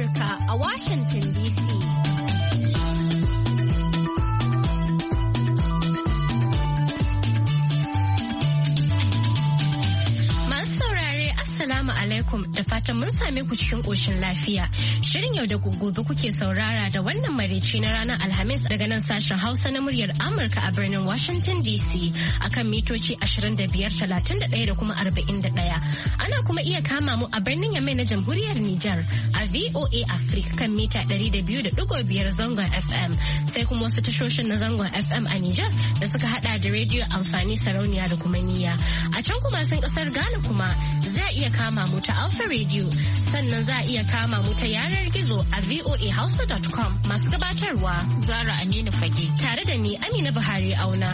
Amurka a Washington DC. Assalamu alaikum da fatan mun same ku cikin ƙoshin lafiya. Shirin yau da gobe kuke saurara da wannan maraice na ranar Alhamis daga nan sashen Hausa na muryar Amurka a birnin Washington DC akan mitoci 25, 31 da kuma 41. Ana kuma iya kama mu a birnin Yamai na Jamhuriyar Nijar a VOA Africa kan mita 200.5 zangon FM sai kuma wasu tashoshin na zangon FM a Nijar da suka hada da rediyo amfani sarauniya da kuma niyya. A can kuma sun kasar Ghana kuma za a iya kama mu ta Alpha Radio sannan za a iya kama mu ta yanar gizo a voahausa.com masu gabatarwa Zara Aminu Fage tare da ni Amina Buhari Auna.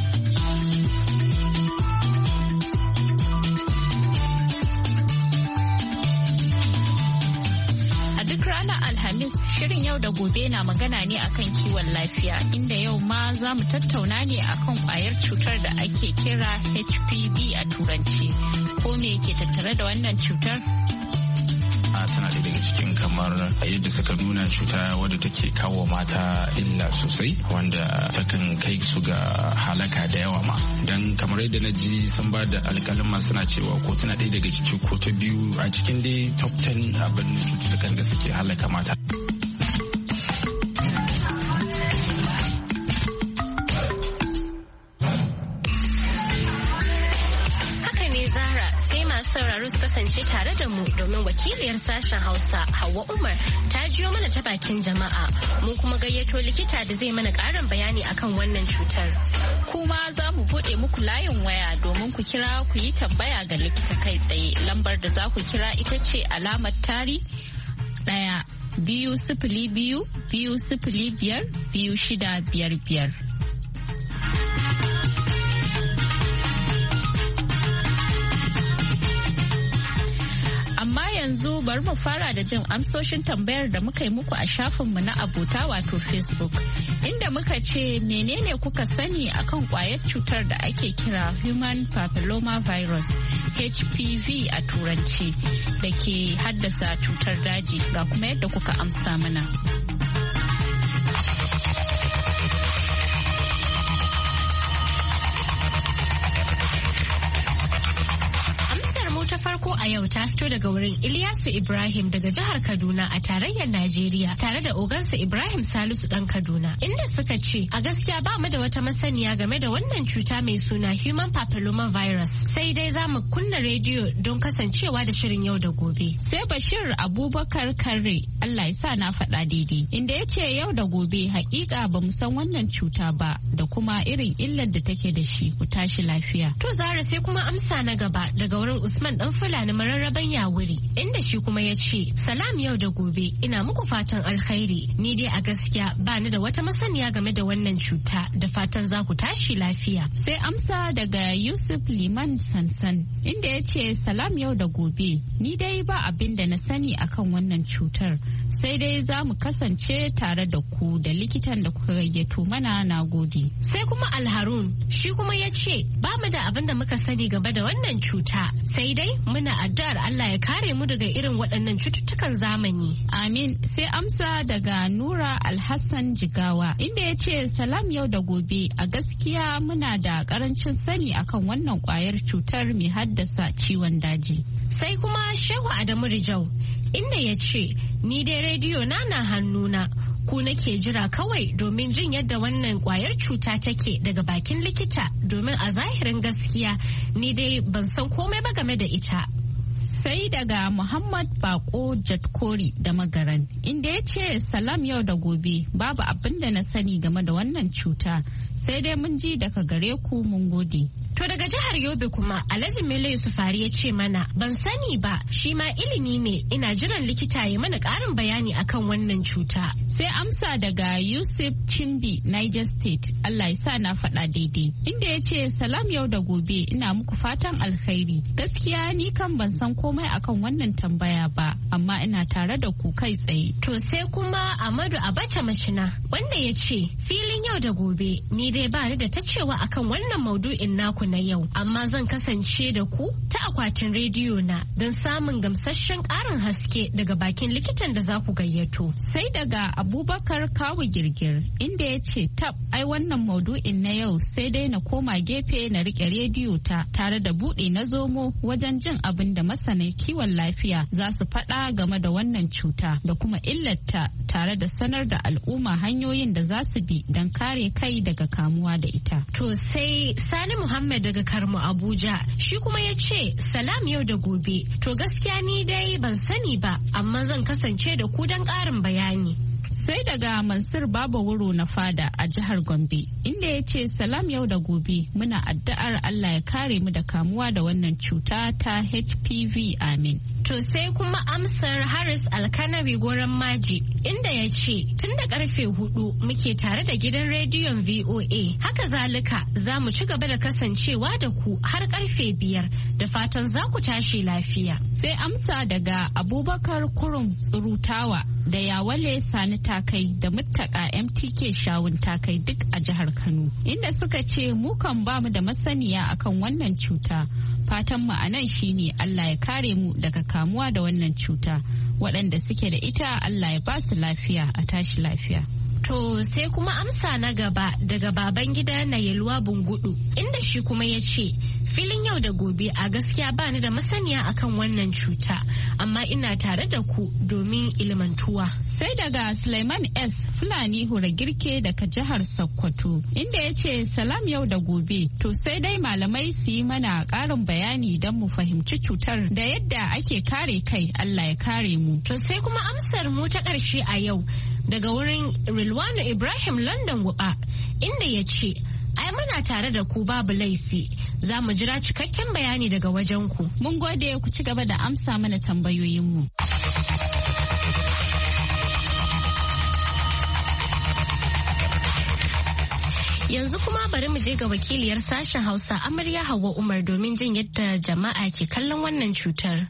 Duk ranar Alhamis shirin yau da gobe na magana ne akan kiwon lafiya inda yau ma za mu tattauna ne akan kwayar cutar da ake kira HPV a turanci. Ko me yake tattare da wannan cutar? Tana da daga cikin kamar yadda suka nuna cuta wadda take kawo mata illa sosai wanda takan kai su ga halaka da yawa ma don kamar yadda na ji sun ba da alƙalin suna cewa ko tana ɗaya daga ciki ko ta biyu a cikin dai top 10 abin da cututtukan da suke halaka mata. sauraro su kasance tare da mu domin wakiliyar sashen Hausa Hauwa Umar ta jiyo mana ta bakin jama'a mun kuma gayyato likita da zai mana ƙarin bayani akan wannan cutar. Kuma za mu buɗe muku layin waya domin ku kira ku yi tambaya ga likita kai tsaye. Lambar da za ku kira ita ce alamar tari 1-202-205-2655. Amma yanzu bari mu fara da jin amsoshin tambayar da muka yi muku a shafinmu na abota wato Facebook. Inda muka ce menene kuka sani akan kwayar cutar da ake kira Human Papilloma Virus HPV a turanci da ke haddasa cutar daji ga kuma yadda kuka amsa mana. farko a yau ta fito daga wurin Ilyasu Ibrahim daga jihar Kaduna a tarayyar Najeriya tare da ogansa Ibrahim Salisu dan Kaduna inda suka ce a gaskiya ba mu da wata masaniya game da wannan cuta mai suna Human Papilloma Virus sai dai za mu kunna rediyo don kasancewa da shirin yau da gobe. Sai Bashir Abubakar Karre Allah ya sa na faɗa daidai inda ya ce yau da gobe hakika ba mu san wannan cuta ba da kuma irin illar da take da shi ku tashi lafiya. To Zara sai kuma amsa na gaba daga wurin Usman dan Fulani mararraban Yawuri inda shi kuma ya ce salam yau da gobe ina muku fatan alkhairi ni dai a gaskiya ba ni da wata masaniya game da wannan cuta da fatan za ku tashi lafiya. Sai amsa daga Yusuf Liman Sansan inda ya ce salam yau da gobe ni dai ba abin da na sani akan wannan cutar sai dai za mu kasance tare da ku da likitan da kuka gayyato mana na gode. Sai kuma Alharun shi kuma ya ce ba mu da abin da muka sani game da wannan cuta sai dai muna addu'ar Allah ya kare mu daga irin waɗannan cututtukan zamani. Amin. Sai amsa daga Nura Alhassan Jigawa inda ya ce salam yau da gobe a gaskiya muna da karancin sani akan wannan kwayar cutar mai haddasa ciwon daji. Sai kuma Shehu Adamu Rijau inda ya ce ni dai rediyo na hannuna ku nake jira kawai domin jin yadda wannan kwayar cuta take daga bakin likita domin a zahirin gaskiya ni dai ban san komai ba game da ita. Sai daga Muhammad Bako Jatkori da Magaran inda ya ce salam yau da gobe babu abin da na sani game da wannan cuta sai dai mun ji daga gare ku mun gode. To daga jihar Yobe kuma Alhaji Mele Yusufari ya ce mana ban sani ba shi ma ilimi ne ina jiran likita ya mana ƙarin bayani akan wannan cuta. Sai amsa daga Yusuf Chimbi Niger State Allah ya sa na faɗa daidai inda ya ce salam yau da gobe ina muku fatan alkhairi gaskiya ni kan ban san komai akan wannan tambaya ba amma ina tare da ku kai tsaye. To sai kuma Amadu Abacha Mashina wanda ya ce filin yau da gobe ni dai ba ni da ta cewa akan wannan maudu'in naku na yau, amma zan kasance da ku ta akwatin rediyo na don samun gamsasshen ƙarin haske daga bakin likitan da za ku gayyato. Sai daga Abubakar Kawu Girgir inda ya ce tab ai wannan maudu'in na yau sai dai na koma gefe na rike rediyo ta tare da buɗe na zomo wajen jin abin da masanan kiwon lafiya za su faɗa game da wannan cuta da kuma illarta tare da sanar da al'umma hanyoyin da za su bi don kare kai daga kamuwa da ita. To sai Sani Muhammad daga Karmu Abuja shi kuma ya ce salam yau da gobe. To gaskiya ni dai ban sani ba amma zan kasance da ku don ƙarin bayani. Sai daga Mansur Baba Wuro na Fada a jihar Gombe inda ya ce salam yau da gobe muna addu'ar Allah ya kare mu da kamuwa da wannan cuta ta HPV amin. To sai kuma amsar Haris Alkanabi Goran Maji inda ya ce tun da karfe 4 muke tare da gidan rediyon VOA. Haka zalika za mu ci gaba da kasancewa da ku har karfe 5 da fatan za ku tashi lafiya. Sai amsa daga Abubakar Kurum Tsurutawa da Yawale Sani Takai da Muttaka MTK Shawun Takai duk a jihar Kano inda suka ce mu kan bamu da masaniya akan wannan cuta. Fatan mu anan shine Allah ya kare mu daga kamuwa da wannan cuta. Waɗanda suke da ita Allah ya ba su lafiya a tashi lafiya. To sai kuma amsa na gaba daga baban gida na Yalwa Bungudu inda shi kuma ya ce filin yau da gobe a gaskiya bani da masaniya akan wannan cuta amma ina tare da ku domin ilmantuwa. Sai daga Suleiman S Fulani Hura Girke daga jihar Sokoto inda ya ce salam yau da gobe to sai dai malamai su yi mana ƙarin bayani don mu fahimci cutar da yadda ake kare kai Allah ya kare mu. To sai kuma amsar mu ta ƙarshe a yau daga wurin Rilwanu Ibrahim London Guba inda ya ce ai muna tare da ku babu laifi za mu jira cikakken bayani daga wajen ku. Mun gode ku ci gaba da amsa mana tambayoyinmu. Yanzu kuma bari mu je ga wakiliyar sashen Hausa Amarya Hauwa Umar domin jin yadda jama'a ke kallon wannan cutar.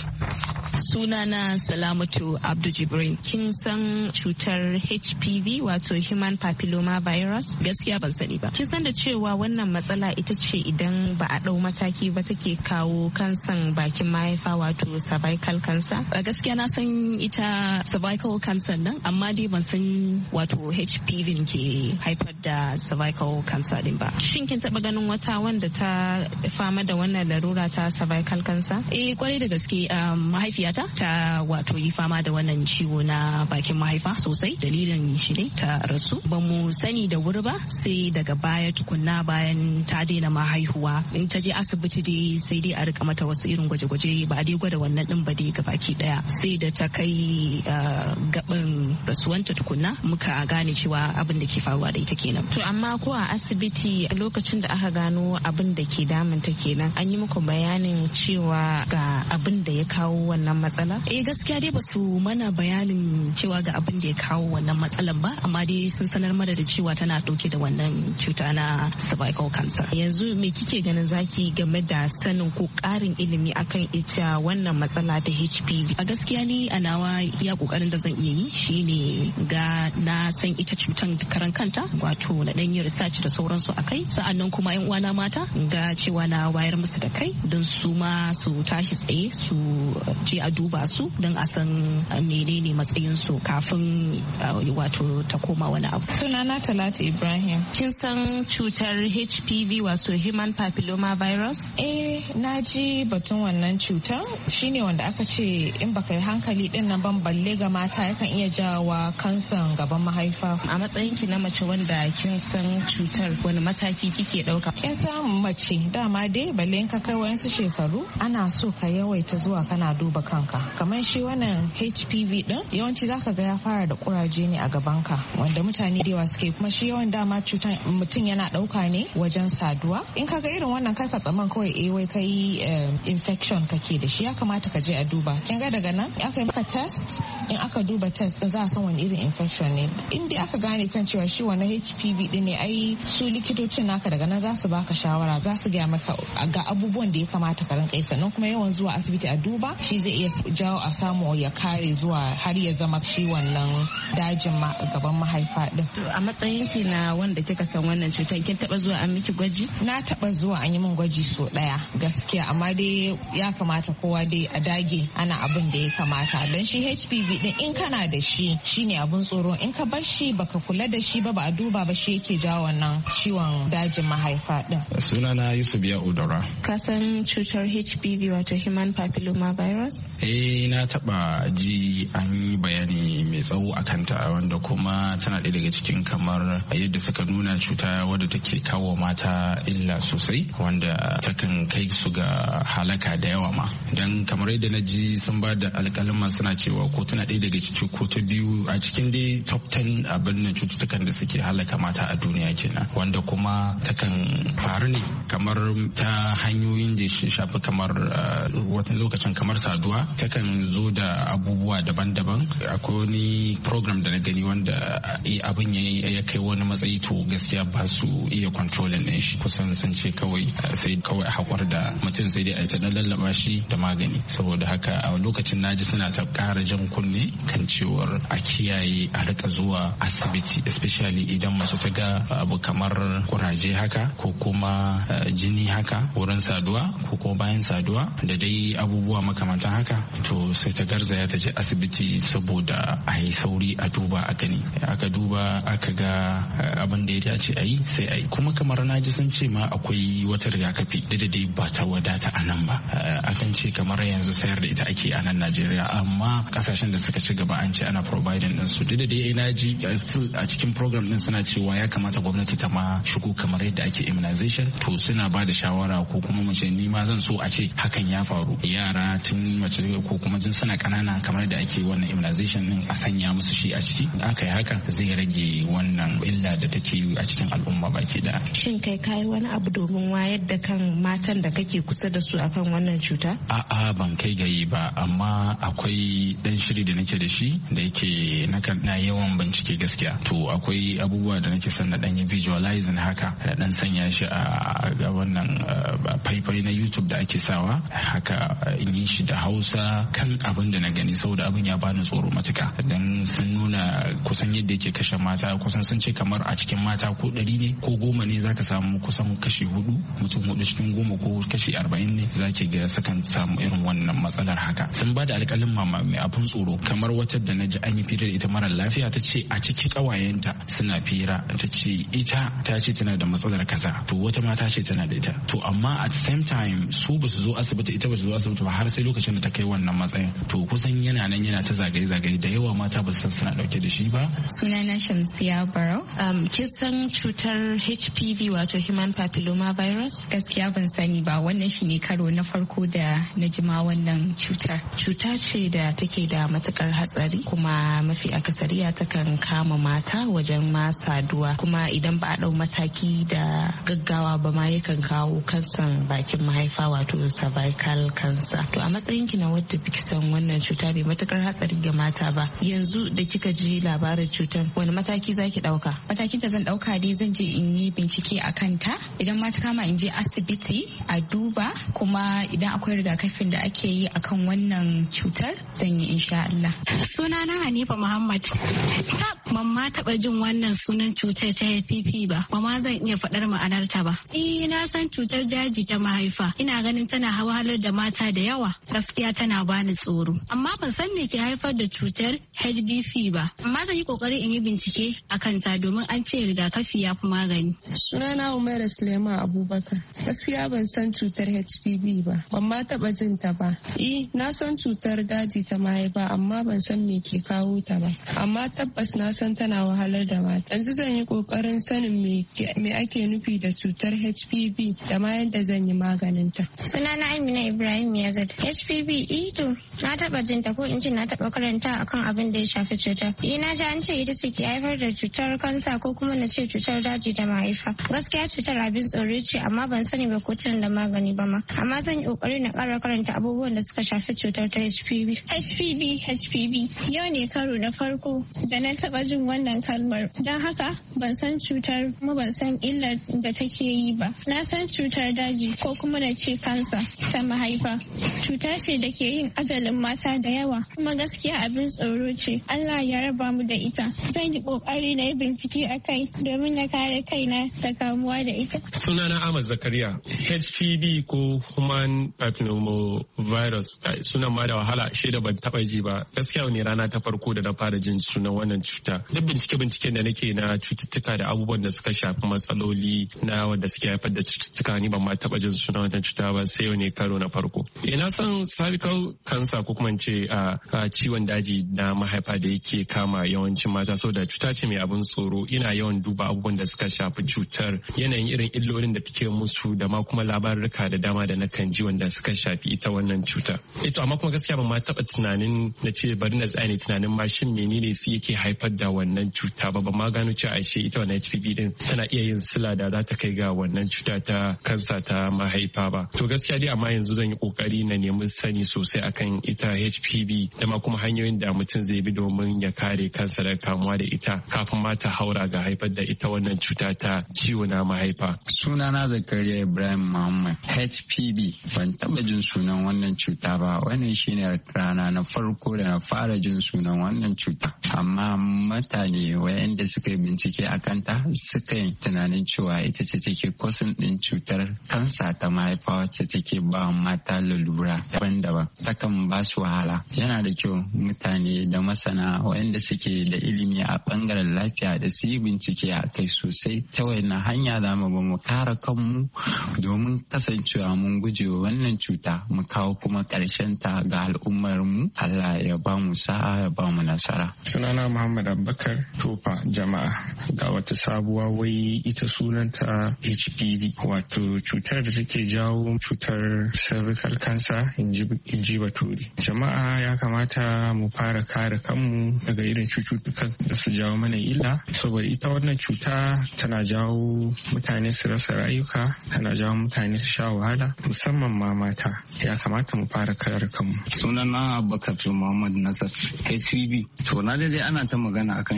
Sunana Salamatu Abdu Jibrin. Kin san cutar HPV wato Human Papilloma Virus? Gaskiya ban sani ba. Kin san da cewa wannan matsala ita ce idan ba a ɗau mataki ba take kawo kansan bakin mahaifa wato cervical cancer? A gaskiya na san ita cervical cancer nan amma dai ban san wato HPV ke haifar da cervical cancer din ba. Shin kin taɓa ganin wata wanda ta fama da wannan larura ta cervical cancer? Eh kwarai da gaske mahaifiyata ta wato yi fama da wannan ciwo na bakin mahaifa sosai dalilin shi ne ta rasu ba mu sani da wuri ba sai daga baya tukunna bayan ta daina mahaihuwa in ta je asibiti dai sai dai a rika mata wasu irin gwaje-gwaje ba a dai gwada wannan din ba dai gabaki daya sai da ta kai gaban rasuwanta tukunna muka gane cewa abin da ke faruwa da ita kenan. To amma ko a asibiti lokacin da aka gano abin da ke damun ta kenan an yi muku bayanin cewa ga abin da ya kawo wannan matsala? Eh gaskiya dai basu mana bayanin cewa ga abin da ya kawo wannan matsalan ba amma dai sun sanar mana da cewa tana dauke da wannan cuta na cervical cancer. Yanzu me kike ganin zaki game da sanin ko karin ilimi akan ita wannan matsala ta HPV? A gaskiya ni a nawa ya kokarin da zan iya yi shine ga na san ita cutan karan kanta wato na dan yi research da sauransu akai sa'annan kuma yan uwana mata ga cewa na wayar musu da kai don su ma su tashi tsaye su je a duba su don a san menene matsayin su kafin wato ta koma wani abu. Sunana Talatu Ibrahim. Kin san cutar HPV wato Human Papilloma Virus? Eh, na ji batun wannan cutar shine wanda aka ce in baka yi hankali din nan ban balle ga mata yakan iya jawa kansan gaban mahaifa. A matsayin ki na mace wanda kin san cutar wani mataki kike dauka? Kin san mace dama dai balle in ka kai wayansu shekaru ana so ka yawaita zuwa kana duba kanka. Kamar shi wannan HPV din yawanci zaka ga ya fara da kuraje ne a gabanka wanda mutane da yawa suke kuma shi yawan dama cutar mutum yana dauka ne wajen saduwa. In ka ga irin wannan karka tsaman kawai wai kai infection kake da shi ya kamata ka je a duba. Kin ga daga nan aka yi maka test in aka duba test din za a san wani irin infection ne. In dai aka gane kan cewa shi wannan HPV din ne ai su likitocin naka daga nan za su baka shawara za su gaya maka ga abubuwan da ya kamata ka rinka yi sannan kuma yawan zuwa asibiti a duba shi zai iya jawo a samu ya kare zuwa har ya zama shi wannan dajin gaban mahaifa din. A matsayin ki na wanda kika san wannan cutar, kin taba zuwa an miki gwaji? Na taba zuwa an yi min gwaji so daya gaskiya, amma dai ya kamata kowa dai a dage ana abin da ya kamata, dan shi HPV din in kana da shi shine abun tsoro, in ka bar shi baka kula da shi ba a duba ba shi yake jawo wannan ciwon dajin mahaifa din. Sunana Yusuf ya Udara. Ka san cutar HPV wato human papilloma virus? Na taba ji an yi bayani mai tsawo a kanta, wanda kuma tana ɗaya daga cikin kamar yadda suka nuna cuta wadda take kawo mata illa sosai, wanda takan kai su ga halaka da yawa ma. Dan kamar yadda na ji sun ba da alƙalin suna cewa ko tana ɗaya daga ciki ko ta biyu a cikin dai top 10 abin nan cututtukan da suke halaka mata a duniya kenan, wanda kuma takan faru ne kamar ta hanyoyin da shafi kamar wata lokacin kamar saduwa, takan zo da abubuwa daban-daban. Akwai wani program da na gani wanda abin ya kai wani matsayi to gaskiya ba su iya controlling din shi, kusan sun ce kawai sai kawai haƙur da mutum sai dai a ta lallaba shi da magani. Saboda haka a lokacin naji suna ta ƙara jan kunne kan cewar a kiyaye a rika zuwa asibiti, especially idan mace ta ga abu kamar kuraje haka ko kuma jini haka wurin saduwa ko kuma bayan saduwa da dai abubuwa makamantan haka, to sai ta garzaya ta je asibiti saboda a yi sauri a duba a gani. Aka duba aka ga abin da ya dace a yi sai a yi. Kuma kamar na ji sun ce ma akwai wata rigakafi da dai ba ta wadata a nan ba, akan ce kamar yanzu sayar da ita ake a nan Najeriya, amma kasashen da suka ci gaba an ce ana providing din su. Da dai na ji still a cikin program din suna cewa ya kamata gwamnati ta ma shigo kamar yadda ake immunization, to suna ba da shawara ko kuma mace ni ma zan so a ce hakan ya faru, yara tun mace ko kuma tun suna kanana kamar da ake wannan immunization din a sanya musu shi a ciki. Aka yi haka zai rage wannan illa da take a cikin al'umma baki da. Shin kai kayi wani abu domin wayar da kan matan da kake kusa da su akan wannan cuta? A'a ban kai gayi ba, amma akwai dan shiri da nake da shi da yake na yawan bincike gaskiya. To akwai abubuwa da nake son na dan yi visualizing haka da dan sanya shi a wannan faifai na YouTube da ake sawa haka, in yi shi da Hausa kan abin da na gani, saboda abin ya bani tsoro matuka. Dan sun nuna kusan yadda yake kashe mata, kusan sun ce kamar a cikin mata ko 100 ne ko 10 ne zaka samu kusan kashi 4, mutum 4 cikin 10 ko kashi 40 ne zaki ga sakan samu irin wannan matsalar haka. Sun ba da alƙalin mama mai abin tsoro, kamar wata da na ji an yi fira da ita mara lafiya, ta ce a cikin ƙawayenta suna fira, ta ce ita ta ce tana da matsalar kaza, to wata mata ce tana da ita, to amma at the same time su ba su zo asibiti, ita ba su zo asibiti ba har sai lokacin da ta kai wannan matsayin. To kusan yana nan yana ta zagaye-zagaye da yawa mata ba su san suna dauke da shi ba. Sunana Shamsiya Barau. Kin san cutar HPV wato human papilloma virus? Gaskiya ban sani ba, wannan shi ne karo na farko da na jima wannan cutar. Cuta ce da take da matukar hatsari, kuma mafi akasariya takan kama mata wajen ma saduwa, kuma idan ba a dau mataki da gaggawa ba ma yakan kawo kansan bakin mahaifa wato cervical cancer. To a matsayin ki na wadda biki san wannan cuta bai matukar hatsari ga mata ba, yanzu da kika ji labarin cutar wani mataki zaki dauka? Matakin da zan dauka dai zan je in yi bincike a kanta, idan ma ta kama in je asibiti a duba, kuma idan akwai rigakafin da ake yi akan wannan cutar zan yi insha Allah. Sunana Hanifa Muhammad. Ban ma taba jin wannan sunan cutar ta HPV ba ma zan iya faɗar ma'anarta ba. Na san cutar daji ta mahaifa, ina ganin tana hawalar da mata da yawa, gaskiya tana bani tsoro, amma ban san me ke haifar da cutar HPV ba, amma zan yi kokari in yi bincike a kanta domin an ce rigakafi ya fi magani. Sunana Umaira Suleiman Abubakar. Gaskiya ban san cutar HPV ba, ban ma taba jin ta ba. Na san cutar daji ta mahaifa amma ban san me ke kawo ta ba, amma tabbas na san tana wahalar da mata. Yanzu zan yi kokarin sanin me ake nufi da cutar HPV da ma yadda zan yi maganin ta. Sunana Amina Ibrahim Yazid. HPV to na taba jin ta, ko in ce na taba karanta akan abin abin da ya shafi cutar. Na ji an ce ita ce ke haifar da cutar kansa ko kuma na ce cutar daji da mahaifa. Gaskiya cutar abin tsoro ce amma ban sani ba ko tana da magani ba ma. Amma zan yi kokari na ƙara karanta abubuwan da suka shafi cutar ta HPV. HPV yau ne karo na farko da na taɓa jin wannan kalmar. Don haka ban san cutar kuma ban san illar da take yi ba. Na san cutar daji ko kuma na ce kansa ta mahaifa. Cuta ce da ke yin ajalin mata da yawa kuma gaskiya abin tsoro ce. Allah ya raba mu da ita. Zan yi kokari na yi bincike a kai domin na kare kaina da kamuwa da ita. Sunana Ahmad Zakariya. HPV ko Human Papillomavirus sunan ma da wahala shi da ban taba ji ba. Gaskiya ne rana ta farko da na fara jin sunan wannan cuta. Duk binciken da nake na cututtuka da abubuwan da suka shafi matsaloli na wanda suke haifar da cututtuka ni ban ma taba jin sunan wannan cuta ba sai yau ne karo na farko. Ina san cervical cancer ko kuma ce a ciwon daji na mahaifa da yake kama yawancin mata saboda cuta ce mai abin tsoro. Ina yawan duba abubuwan da suka shafi cutar, yanayin irin illolin da take musu da ma kuma labarurruka da dama da nakan ji wanda suka shafi ita wannan cuta. Ito amma kuma gaskiya ban ma taba tunanin na ce bari na tsaya ne tunanin ma shin menene su yake haifar da wannan cuta ba ma gano cewa ashe ita wannan HPV din tana iya yin sila da za ta kai ga wannan cuta ta kansa ta mahaifa ba. To gaskiya dai amma yanzu zan yi kokari na nemi sani sosai akan ita HPV da ma kuma hanyoyin da mutum zai bi domin ya kare kansa daga kamuwa da ita kafin ma ta haura ga haifar da ita wannan cuta ta ciwo na mahaifa. Sunana Zakariya Ibrahim Muhammad. HPV ban taba jin sunan wannan cuta ba. Wannan shine rana na farko da na fara jin sunan wannan cuta. Amma mutane wayanda suka yi bincike a kanta suka yi tunanin cewa ita ce take kosin din cutar kansa ta mahaifa wacce take ba mata lalura daban-daban. Takan ba su wahala. Yana da kyau mutane da masana wayanda suke da ilimi a bangaren lafiya da su yi bincike a kai sosai. Ta wayannan hanya za mu kare kanmu domin kasancewa mun guje wa wannan cuta mu kawo kuma ƙarshen ta ga al'ummar mu. Allah ya ba mu sa'a ya ba mu nasara. Sunana Muhammad Abubakar Tofa Jama'a. Ga wata sabuwa wai ita sunanta HPV wato cutar da take jawo cutar cervical cancer in ji Bature. Jama'a ya kamata mu fara kare kanmu daga irin cututtukan da su jawo mana illa saboda ita wannan cuta tana jawo mutane su rasa rayuka, tana jawo mutane su sha wahala musamman ma mata. Ya kamata mu fara kare kanmu. Sunana Abubakar Muhammad Nasar. HPV to na dai ana ta magana akan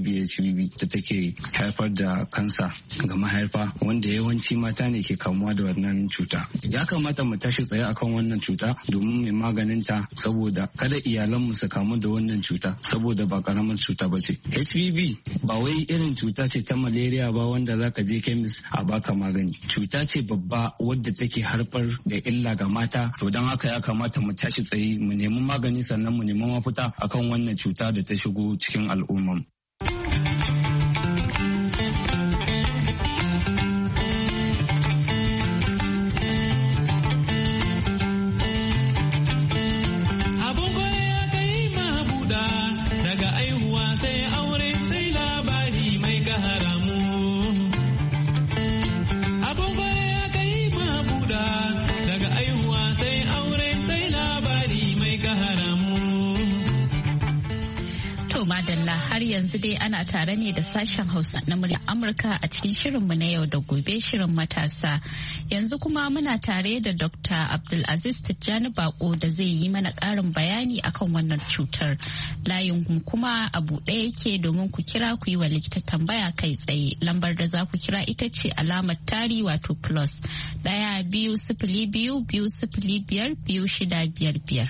HPV da take haifar da kansa ga mahaifa wanda yawanci mata ne ke kamuwa da wannan cuta. Ya kamata mu tashi tsaye akan wannan cuta domin mai maganin ta saboda kada iyalanmu su kamu da wannan cuta saboda ba karamar cuta ba ce. HPV ba wai irin cuta ce ta malaria ba wanda zaka je kemis a baka magani. Cuta ce babba wadda take harfar da illa ga mata to don haka ya kamata mu tashi tsaye mu nemi magani sannan mu nemi mafita akan wannan cuta da ta shigo cikin al'umma. Har yanzu dai ana tare ne da sashen Hausa na murya Amurka a cikin shirinmu na yau da gobe shirin matasa. Yanzu kuma muna tare da Dr. Abdulaziz Tijjani Bako da zai yi mana ƙarin bayani akan wannan cutar. Layin kuma a buɗe yake domin ku kira ku yi wa likita tambaya kai tsaye. Lambar da za ku kira ita ce alamar tari wato plus 1-2-0-2-0-5-2-6-5-5.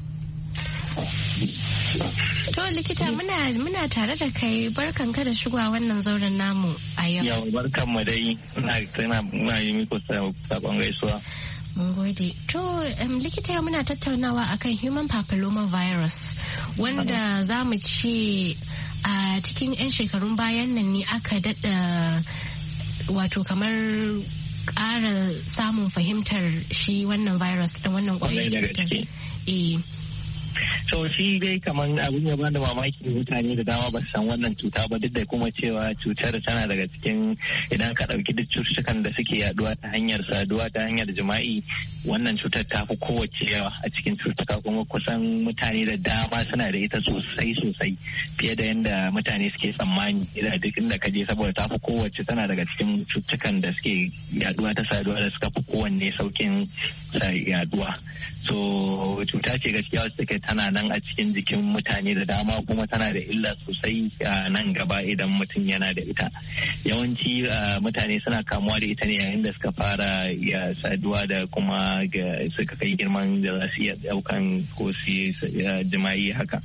To likita muna tare da kai barkanka da shigowa wannan zauren namu a yau. Yau barkan mu dai muna yi muku sabon gaisuwa. Mun gode. To likita yau muna tattaunawa akan human papilloma virus wanda za mu ce a cikin 'yan shekarun bayan nan ne aka daɗa wato kamar ƙara samun fahimtar shi wannan virus da wannan ƙwayar cutar. So shi dai kamar abin ya bada mamaki mutane da dama ba su san wannan cuta ba, duk da kuma cewa cutar tana daga cikin, idan ka ɗauki duk cututtukan da suke yaduwa ta hanyar saduwa ta hanyar jima'i, wannan cutar ta fi kowace yawa a cikin cututtuka, kuma kusan mutane da dama suna da ita sosai fiye da yadda mutane suke tsammani da duk inda ka je, saboda ta fi kowace, tana daga cikin cututtukan da suke yaduwa ta saduwa da suka fi kowanne saukin yaduwa. So cuta ce gaskiya wacce take tana nan a cikin jikin mutane da dama, kuma tana da illa sosai a nan gaba idan mutum yana da ita. Yawanci mutane suna kamuwa da ita ne yayin da suka fara saduwa da kuma suka kai girman da za su iya daukan ko su jima'i haka.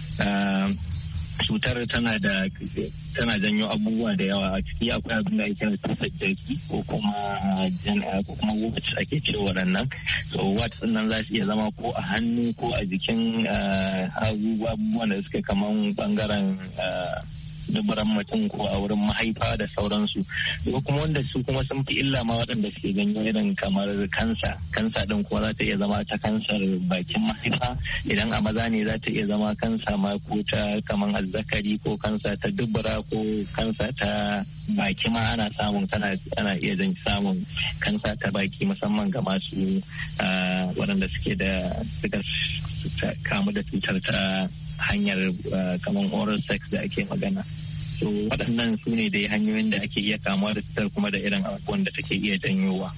Cutar tana janyo abubuwa da yawa, a ciki akwai abin da ake kira tufar jaki ko kuma wacce ake ce waɗannan. So wats nan za su iya zama ko a hannu ko a jikin abubuwan da suke kaman bangaren dubaran mutum ko a wurin mahaifa da sauransu, ko kuma wanda su kuma sun fi illa ma waɗanda suke ganyo irin kamar kansa din kuma za ta iya zama ta kansar bakin mahaifa, idan a maza ne za ta iya zama kansa ma ko ta kamar azzakari ko kansa ta dubura ko kansa ta baki ma ana iya samun kansa ta baki, musamman ga masu waɗanda suka kamu da cutar ta hanyar kamar oral sex da ake magana. So waɗannan su ne dai hanyoyin da ake iya kamuwa da cutar kuma da irin abubuwan da take iya janyowa.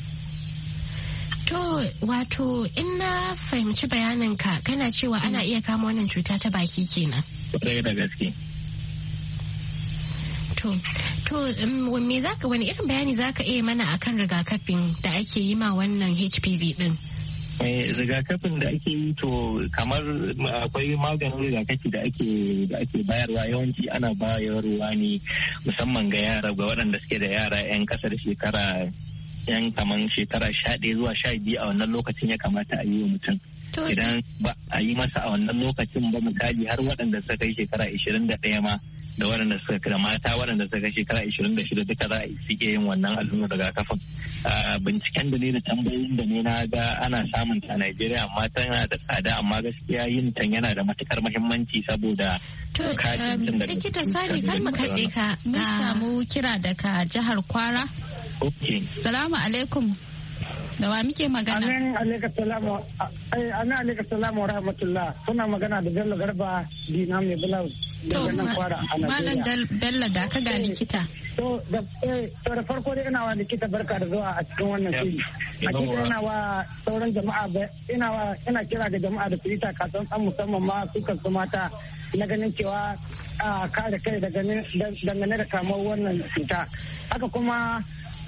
To wato in na fahimci bayaninka kana cewa ana iya kama wannan cuta ta baki kenan. Kwarai da gaske. To wani irin bayani zaka iya mana akan rigakafin da ake yi ma wannan HPV din? Rigakafin da ake yi to kamar akwai maganin rigakafi da ake bayarwa, yawanci ana bayarwa ne musamman ga yara, ga waɗanda suke da yara 'yan ƙasa da shekara kaman shekara 11 zuwa 12 a wannan lokacin ya kamata a yi wa mutum. Idan ba a yi masa a wannan lokacin ba, misali har waɗanda suka kai shekara 21 ma da waɗanda suka da mata waɗanda suka kai shekara 26 duka za a suke yin wannan allurar rigakafin. Binciken da ne da tambayoyin da ne na ga ana samun ta a Najeriya, amma tana da tsada, amma gaskiya yin ta yana da matukar muhimmanci saboda likita sani kar mu katse ka. Mun samu kira daga jihar Kwara. Okay. Salamu alaikum. Da wa muke magana? Amin alaika salamu wa rahmatullah. Kuna magana da Bello Garba Dina mai blouse daga nan Kwara a Najeriya. Malam Bello da ka ga likita. To da farko dai ina wa likita barka da zuwa a cikin wannan shiri. Hakika ina wa sauran jama'a ina kira ga jama'a da su yi takasan musamman ma su kansu mata na ganin cewa kare kai dangane da kamuwar wannan cuta. Haka kuma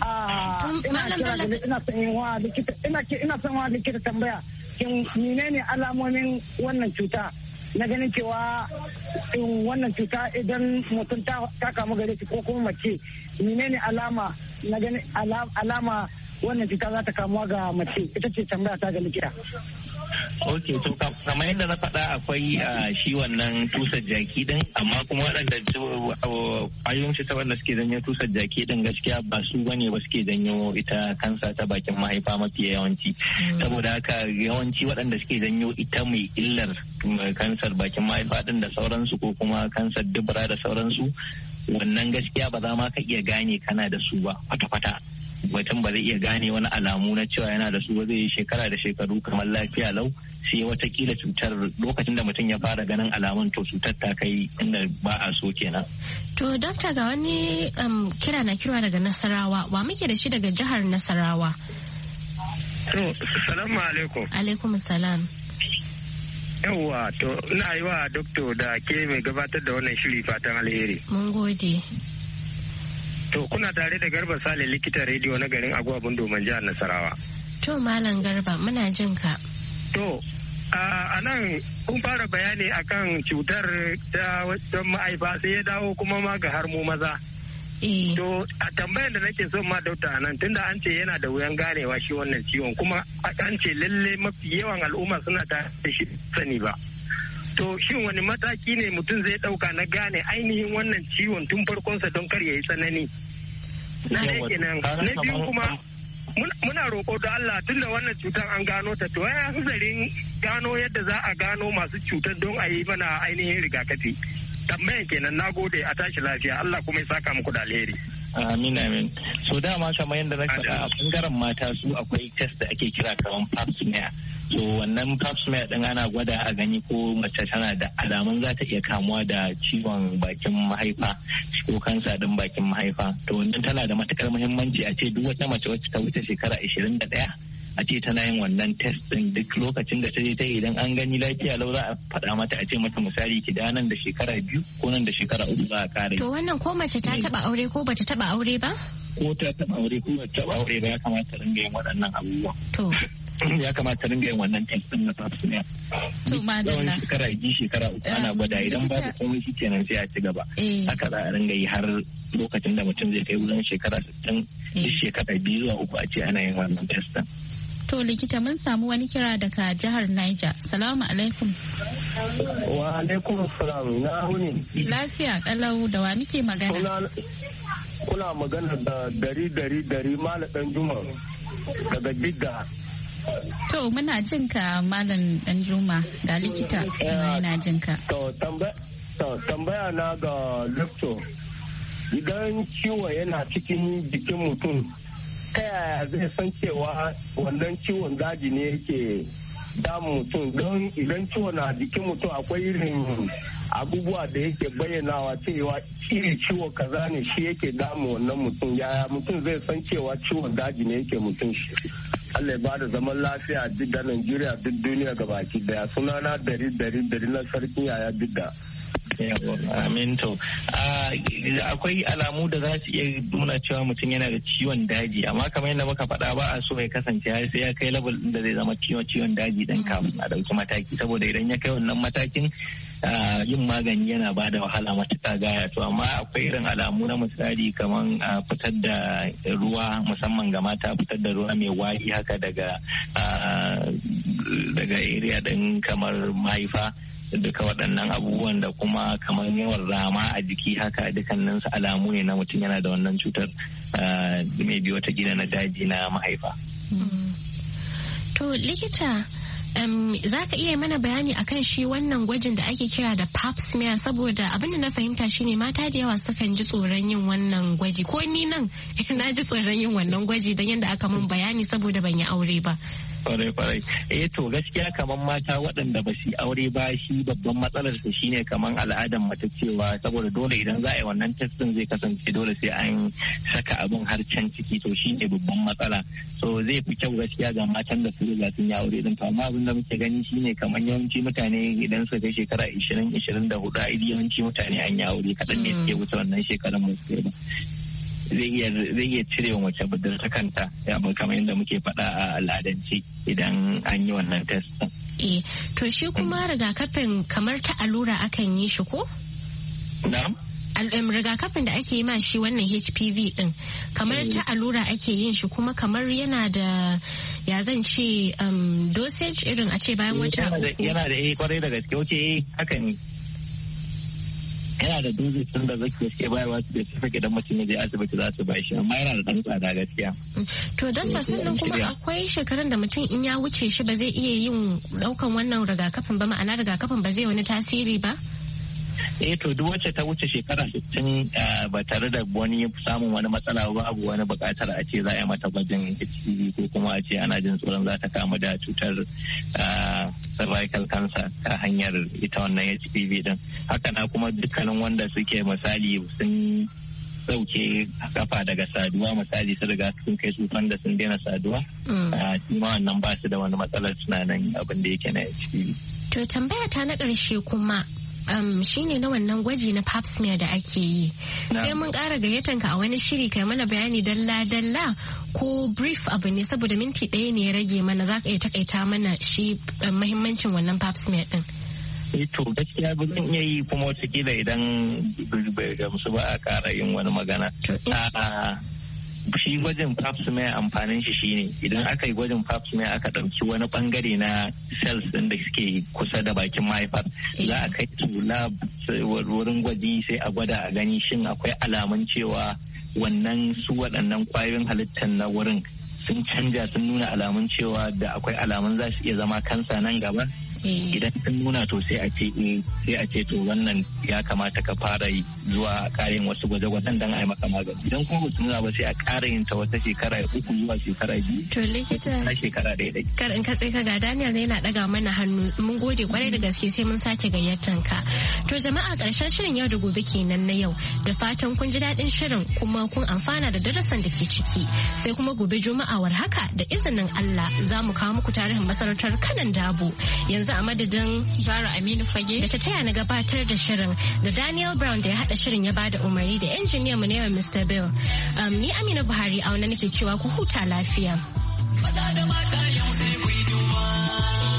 ina son wa likita tambaya, kin menene alamomin wannan cuta na ganin cewa wannan cuta idan mutum ta kamu gare shi ko kuma mace, menene alama na ganin alama wannan cuta za ta kamuwa ga mace? Ita ce tambaya ta ga likita. Ok, to kamar yadda na faɗa akwai shi wannan tusar jaki din, amma kuma waɗanda ƙwayoyin cuta wanda suke janyo tusar jaki din gaskiya ba su bane ba suke janyo ita kansa ta bakin mahaifa mafi yawanci. Saboda haka yawanci waɗanda suke janyo ita mai illar kansar bakin mahaifa din da sauransu, ko kuma kansar dubura da sauransu, wannan gaskiya ba za ma ka iya gane kana da su ba kwata-kwata. Mutum ba zai iya gane wani alamu na cewa yana da su ba, zai yi shekara da shekaru kamar lafiya lau, sai watakila cutar lokacin da mutum ya fara ganin alamun to cutar ta kai inda ba a so kenan. To dokta, ga wani kira daga Nasarawa, wa muke da shi daga jihar Nasarawa? To salamu alaikum. Alaikum salam. Yawwa, to ina yi wa dokto da ke mai gabatar da wannan shiri fatan alheri. Mun gode. To kuna tare da Garba Sale, likitan rediyo na garin Agwabun Domin jihar Nasarawa. To Malam Garba, muna jin ka. To a nan kun fara bayani akan cutar ta wajen ma'aifa, sai ya dawo kuma ma ga har mu maza. To a tambayar da nake son ma dauta nan, tunda an ce yana da wuyan ganewa shi wannan ciwon, kuma an ce lalle mafi yawan al'umma suna ta shi sani ba. To shin wani mataki ne mutum zai ɗauka na gane ainihin wannan ciwon tun farkonsa don kar ya yi tsanani? Na biyu kuma muna roƙo da Allah tunda wannan cutar an gano ta to ya hanzarin gano yadda za a gano masu cutar don a yi mana ainihin rigakafi. Tambayan kenan, na gode, a tashi lafiya, Allah kuma ya saka muku da alheri. Amin amin. So dama kamar yadda na faɗa a bangaren mata su akwai test da ake kira kamar pap smear. So wannan pap smear din ana gwada a gani ko mace tana da alamun za ta iya kamuwa da ciwon bakin mahaifa ko kansa din bakin mahaifa. To wannan tana da matukar muhimmanci a ce duk wata mace wacce ta wuce shekara 21 a ce tana yin wannan test din duk lokacin da ta je ta idan an gani lafiya lau za a faɗa mata a ce mata misali ki da nan da shekara 2 ko nan da shekara 3 za a kare. To wannan ko mace ta taba aure ko bata taba aure ba? Ko ta taba aure ko bata taba aure ba ya kamata ringa yin waɗannan abubuwa. To ya kamata ringa yin wannan test din na pap smear. To madalla. Shekara 2 shekara 3 ana gwada idan babu komai shi kenan sai a ci gaba. Haka za a ringa yi har lokacin da mutum zai kai wurin shekara 60 duk shekara 2 zuwa 3 a ce ana yin wannan test din. To likita mun samu wani kira daga jihar Niger. Salamu alaikum. Wa alaikum salam. Na wuni. Lafiya kalau da wa muke magana? Kuna magana da dari Malam Dan Juma daga Bidda. To muna jin ka Malam Dan Juma ga likita yana jin ka. To tambaya na ga doctor. Idan ciwo yana cikin jikin mutum ta yaya zai san cewa wannan ciwon daji ne yake damun mutum, don idan ciwon na jikin mutum akwai irin abubuwa da yake bayyanawa cewa irin ciwo kaza ne shi yake damun wannan mutum, yaya mutum zai san cewa ciwon daji ne yake mutum shi. Allah ya ba da zaman lafiya duk da Najeriya duk duniya gabaki daya. Sunana dari na sarkin yaya bidda. Amin to akwai alamu da za su iya nuna cewa mutum yana da ciwon daji, amma kamar yadda muka faɗa ba a so ya kasance har sai ya kai level da zai zama ciwon daji dan kafin a ɗauki mataki, saboda idan ya kai wannan matakin yin magani yana ba da wahala matuƙa gaya. To amma akwai irin alamu na misali kamar fitar da ruwa, musamman ga mata, fitar da ruwa mai wari haka daga area din kamar mahaifa, duka waɗannan abubuwan da kuma kamar yawan rama a jiki haka dukkanin su alamu ne na mutum yana da wannan cutar mai biyu wata gida na daji na mahaifa. To likita za ka iya mana bayani akan shi wannan gwajin da ake kira da pap smear, saboda abin da na fahimta shine mata da yawa sukan ji tsoron yin wannan gwaji, ko ni nan na ji tsoron yin wannan gwaji don yadda aka mun bayani saboda ban yi aure ba. Kwarai. To gaskiya kamar mata waɗanda ba su aure ba, shi babban matsalar su shine kamar al'adar mata cewa saboda dole idan za a yi wannan testin zai kasance dole sai an saka abin har can ciki, to shine babban matsala. So zai fi kyau gaskiya ga matan da su riga sun yi aure din, to amma abin da muke gani shine kamar yawanci mutane idan suka kai shekara 20-24 yawanci mutane an yi aure kaɗan ne suke wuce wannan shekarun musu ba. Zai iya cire wa mace budar ta kanta, ya kamar yadda muke faɗa a al'adance idan an yi wannan test. To shi kuma rigakafin kamar ta allura akan yi shi ko? Na'am. Rigakafin da ake yi ma shi wannan HPV din kamar ta allura ake yin shi, kuma kamar yana da ya zan ce dosage irin a ce bayan wata uku. Yana da kwarai da gaske, oke haka ne. Yana da dozis din da suke bayarwa su da suka idan mutum ya je asibiti za su bai shi, amma yana da ɗan tsada gaskiya. To dokta, sannan kuma akwai shekarun da mutum in ya wuce shi ba zai iya yin ɗaukan wannan rigakafin ba, ma'ana rigakafin ba zai wani tasiri ba? To duk wacce ta wuce shekara 60 ba tare da wani samun wani matsala ba, abu wani bukatar a ce za a yi mata gwajin HPV ko kuma a ce ana jin tsoron za ta kamu da cutar cervical cancer ta hanyar ita wannan HPV din. Haka na kuma dukkanin wanda suke misali sun dauke kafa daga saduwa, misali su riga sun kai tsufan da sun daina saduwa, shi ma wannan ba su da wani matsalar tunanin abin da yake na HPV. To tambaya ta na ƙarshe kuma shine na wannan gwaji na pap smear da ake yi. Sai mun ƙara gayyatan ka a wani shiri kai mana bayani dalla-dalla ko brief abu ne, saboda minti 1 ne ya rage mana, za ka iya takaita mana shi mahimmancin wannan pap smear din. To gaskiya ba zan iya yi kuma watakila idan bai gamsu ba a ƙara yin wani magana. Shi gwajin pap smear amfanin shi shine idan aka yi gwajin pap smear aka ɗauki wani bangare na cells ɗin da suke kusa da bakin mahaifar, za a kai su lab wurin gwaji sai a gwada a gani shin akwai alamun cewa wannan su waɗannan ƙwayoyin halittar na wurin sun canja sun nuna alamun cewa da akwai alamun za su iya zama kansa nan gaba idan sun nuna to sai a ce to wannan ya kamata ka fara zuwa ƙarin wasu gwaje-gwajen don a yi maka magani idan kuma su nuna ba sai a ƙara yin ta wata shekara 3 zuwa shekara 2 to likita na shekara daidai kar in katse ka ga Daniel yana daga mana hannu mun gode kwarai da gaske sai mun sake gayyatan ka to jama'a ƙarshen shirin yau da gobe kenan na yau da fatan kun ji daɗin shirin kuma kun amfana da darasin da ke ciki sai kuma gobe juma'a war haka da izinin Allah za mu kawo muku tarihin masarautar Kanan Dabo yanzu a madadin Zara Aminu Fage da ta taya na gabatar da shirin da Daniel Brown da ya hada shirin ya bada umarni da injiniya mu ne Mr. Bill. Ni Amina Buhari a wannan nake cewa ku huta lafiya. Maza da mata yau sai ku yi